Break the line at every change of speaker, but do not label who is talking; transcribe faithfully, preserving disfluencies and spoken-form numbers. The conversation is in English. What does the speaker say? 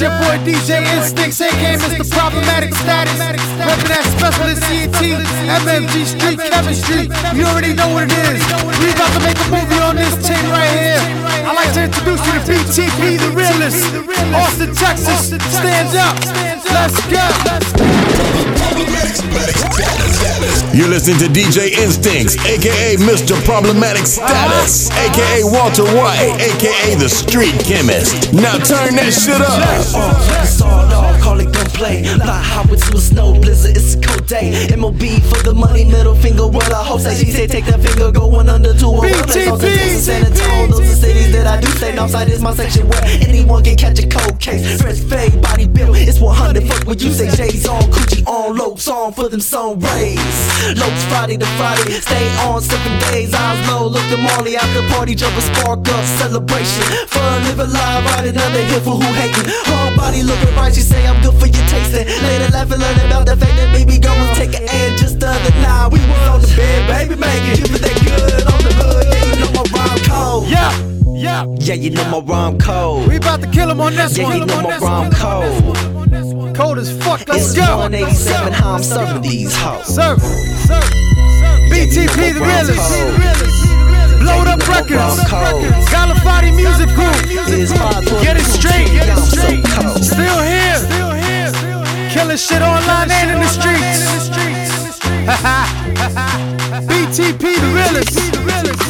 your boy D J Instincts, aka Mister Problematic Status. Reppin' that specialist C and T, M M G Street Chemistry. You already know what it is. We about to make a movie on this team right here. I'd like to introduce you to B T P, the realest. Austin, Texas, stand up. Let's go.
You're listening to D J Instincts, aka Mister Problematic Status, aka Walter White, aka the Street Chemist. Now turn that shit up.
Call it gunplay. Fly high with a snow blizzard, it's a cold day. M O B for the money, middle finger, what I hope say. She said take that finger, going under to a one place. On Texas, San Antonio, those are cities that I do stay. Outside is my section where anyone can catch a cold case. Fresh fade, body built, it's one hundred. Fuck what you say, J's on, Coochie on, Lopes on for them sun rays. Lopes Friday to Friday, stay on seven days. Eyes low, look at Marley after party, jump a spark up, celebration. Fun, live alive, ride another hill for who hating. Whole body looking right, she say I'm good for your tasting. Later laughing, learning about the fact that baby girl was taking and just the other night we was on the bed, baby making. Give it that good on the hood, yeah you know my rhyme code.
Yeah, yeah,
yeah you know my rhyme code.
We about to kill him on this
yeah,
one.
Yeah you know my rhyme code.
Cold as fuck, let's
it's
go.
one eighty-seven, how I'm serving these hoes.
Serve, serve. B T P, the realest. Blowed up records. Galafati Music Group. Get it straight. Get it straight. Still here. Still here. Killing shit online and in the streets. B T P, the realest.